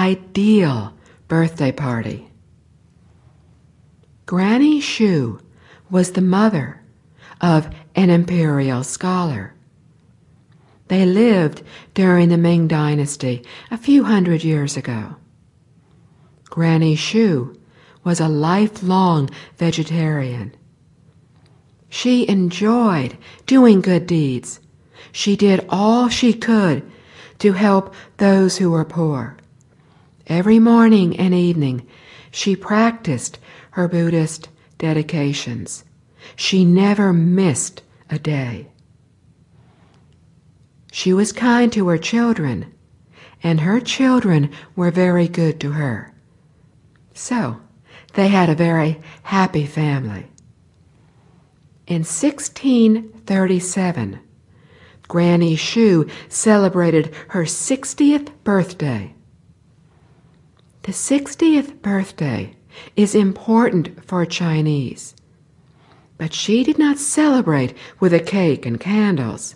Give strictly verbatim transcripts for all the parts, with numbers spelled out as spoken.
ideal birthday party. Granny Shu was the mother of an imperial scholar. They lived during the Ming Dynasty a few hundred years ago. Granny Shu was a lifelong vegetarian. She enjoyed doing good deeds. She did all she could to help those who were poor. Every morning and evening, she practiced her Buddhist dedications. She never missed a day. She was kind to her children, and her children were very good to her. So, they had a very happy family. In sixteen thirty-seven, Granny Shu celebrated her sixtieth birthday. The sixtieth birthday is important for Chinese, but she did not celebrate with a cake and candles.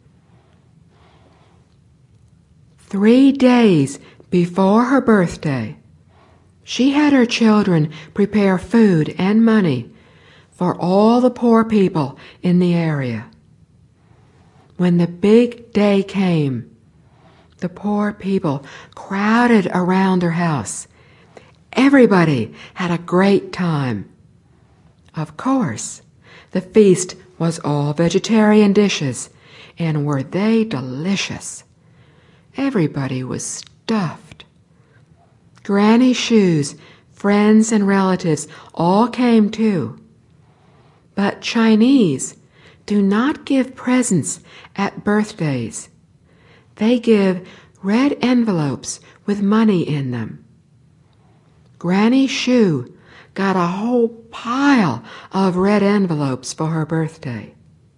Three days before her birthday, she had her children prepare food and money for all the poor people in the area. When the big day came, the poor people crowded around her house. Everybody had a great time. Of course, the feast was all vegetarian dishes, and were they delicious. Everybody was stuffed. Granny Shu's friends and relatives all came too. But Chinese do not give presents at birthdays. They give red envelopes with money in them. Granny Shu got a whole pile of red envelopes for her birthday.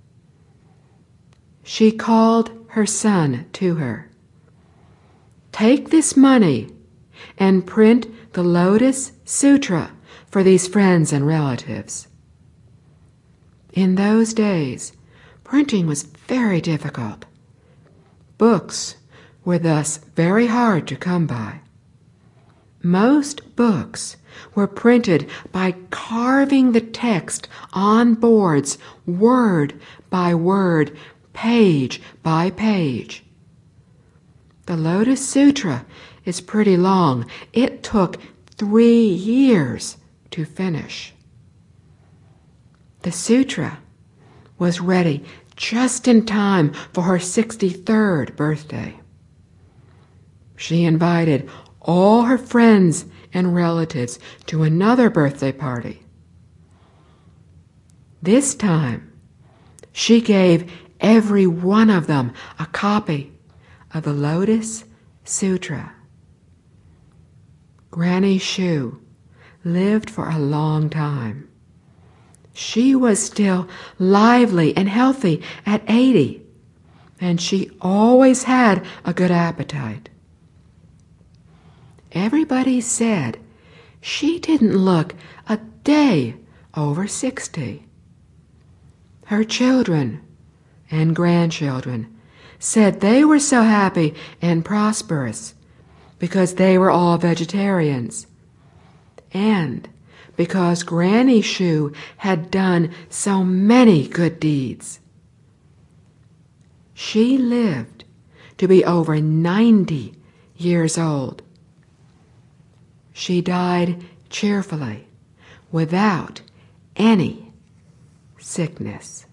She called her son to her. Take this money and print the Lotus Sutra for these friends and relatives. In those days, printing was very difficult. Books were thus very hard to come by. Most books were printed by carving the text on boards, word by word, page by page. The Lotus Sutra is pretty long. It took three years to finish. The sutra was ready just in time for her sixty-third birthday. She invited all her friends and relatives to another birthday party. This time, she gave every one of them a copy of the Lotus Sutra. Granny Shu lived for a long time. She was still lively and healthy at eighty, and she always had a good appetite. Everybody said she didn't look a day over sixty. Her children and grandchildren said they were so happy and prosperous because they were all vegetarians, and because Granny Shu had done so many good deeds. She lived to be over ninety years old. She died cheerfully, without any sickness.